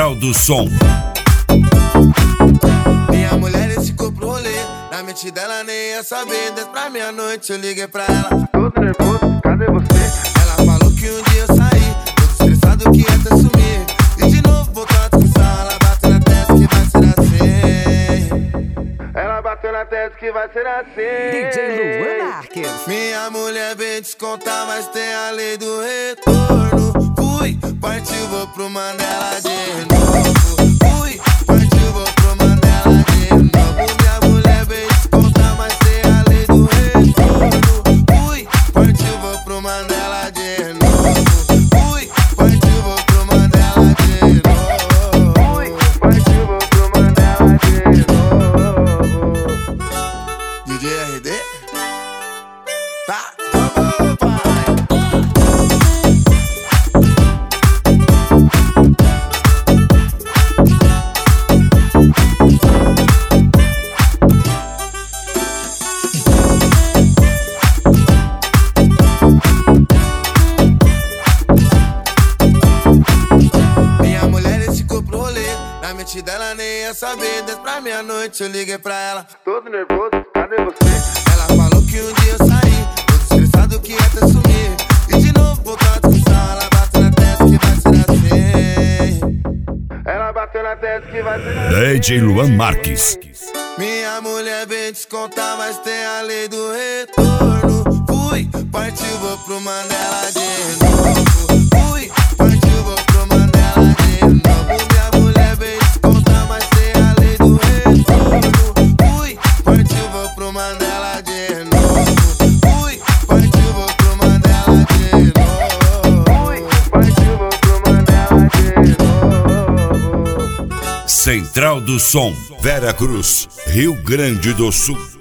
Central do Som. Minha mulher esse corpo rolê, na mente dela nem ia saber. 10 pra meia-noite eu liguei pra ela, todo nervoso, cadê você? Ela falou que um dia eu saí, todo estressado que ia até sumir. E de novo voltou a discussão, ela bateu na testa que vai ser assim. Ela bateu na testa que vai ser assim. DJ Luan Marques. Minha mulher veio descontar, mas tem a lei do retorno. Fui, partiu, vou pro Mandela de novo. Fui, partiu, vou pro Mandela de novo. Minha mulher veio descontar, mas tem a lei do retorno. Fui, partiu, vou pro Mandela de novo. Fui, partiu, vou pro Mandela de novo. Fui, partiu, vou pro Mandela de novo. DJ RD? Tá, vamos, pai. Minha mulher esse corpo rolê, na mente dela nem ia saber. 10 pra meia-noite eu liguei pra ela, todo nervoso, cadê você? Ela falou que um dia eu saí, todo estressado que ia até sumir. E de novo voltou a discussão, ela bateu na testa que vai ser assim. Ela bateu na testa que vai ser assim. DJ Luan Marques. Minha mulher veio descontar, mas tem a lei do retorno. Fui, partiu, vou pro Mandela de novo. Fui, partiu, vou pro Mandela de novo. Minha mulher veio descontar, mas tem a lei do retorno. Fui, partiu, vou pro Mandela de novo. Fui, partiu, vou pro Mandela de novo. Fui, partiu, vou pro Mandela de novo. Central do Som, Vera Cruz, Rio Grande do Sul.